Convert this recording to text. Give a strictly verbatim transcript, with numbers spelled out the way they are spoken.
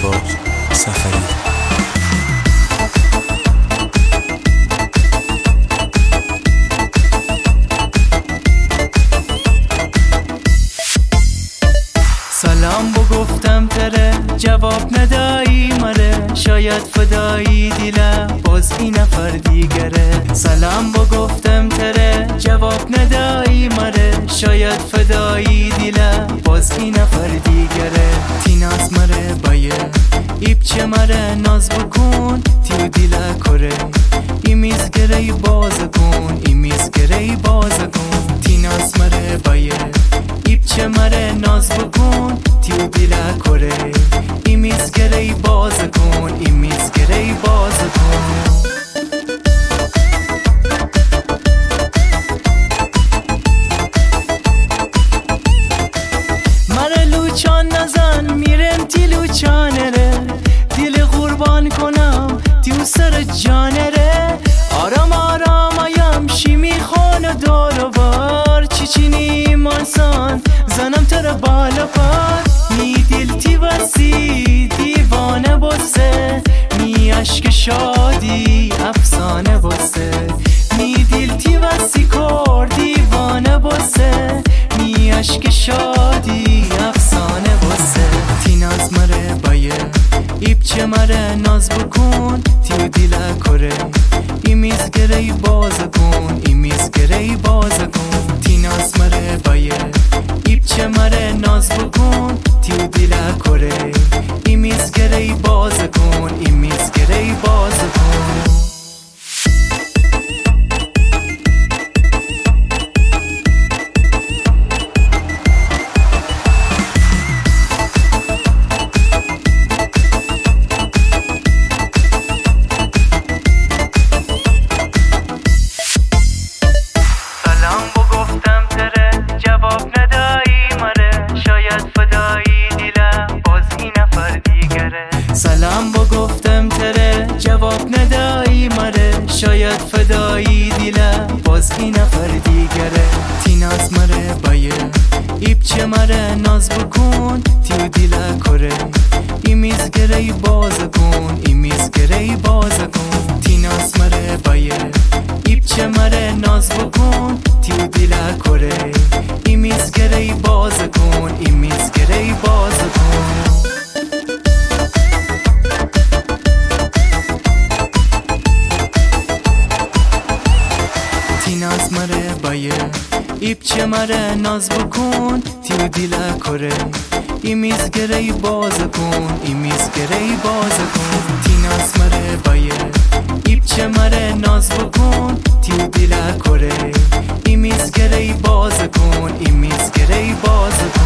جواد سفری. سلام بو گفتم تره جواب ندایی مره، شاید فدایی دیله باز این نفر دیگره. سلام بو گفتم تره جواب ندایی مره، شاید فدایی دیله باز این نفر دیگره. تیناز مره بایه ایب چه مره ناز بکن تیو دیله کره، ایمیز گره باز کن ایمیز گره باز کن. تیناز مره بایه ایب چه مره ناز بکن تیو دیله کره، ایمیز گره باز کن ایمیز گره باز کن. مره لوچان نزن میرم تی لوچانه ره، دیل قربان کنم تیو سر جانه ره. آرام آرام آیم شی میخونه دور و بار، چی چینی مانسان زنم تر بالا پار. می دیل تی وسی دیوانه بسه، می عشق شادی افسانه بسه. می دیل تی وسی کار دیوانه بسه، می عشق شادی افسانه بسه. تی ناز مره بایه ایب چه مره ناز بکن تیو دیله کره، ایمیز گره باز کن ایمیز گره باز کن. تی ناز مره بایه ایب چه مره ناز بکن تیو دیله کره، ایمیز گره باز کن ایمیز گره باز کن. سلام با گفتم تره جواب ندایی مره، شاید فدایی دیله باز این نفر دیگره. تی ناز مره بایه ایب چه مره ناز بکن تیو دیله کره، ایمیز گره باز کن ایمیز گره باز کن. تی ناز مره بایه ایب چه مره ناز بکن تیو دیله کره، ایمیز گره باز کن ایمیز گره باز کن. تیناز مره بایه ایب چه مره ناز بکن تیو دیله کره، ایمیز گره باز کن ایمیز گره باز کن. تیناز مره بایه ایب چه مره ناز بکن تیو دیله کره، ایمیز گره باز کن ایمیز گره باز کن.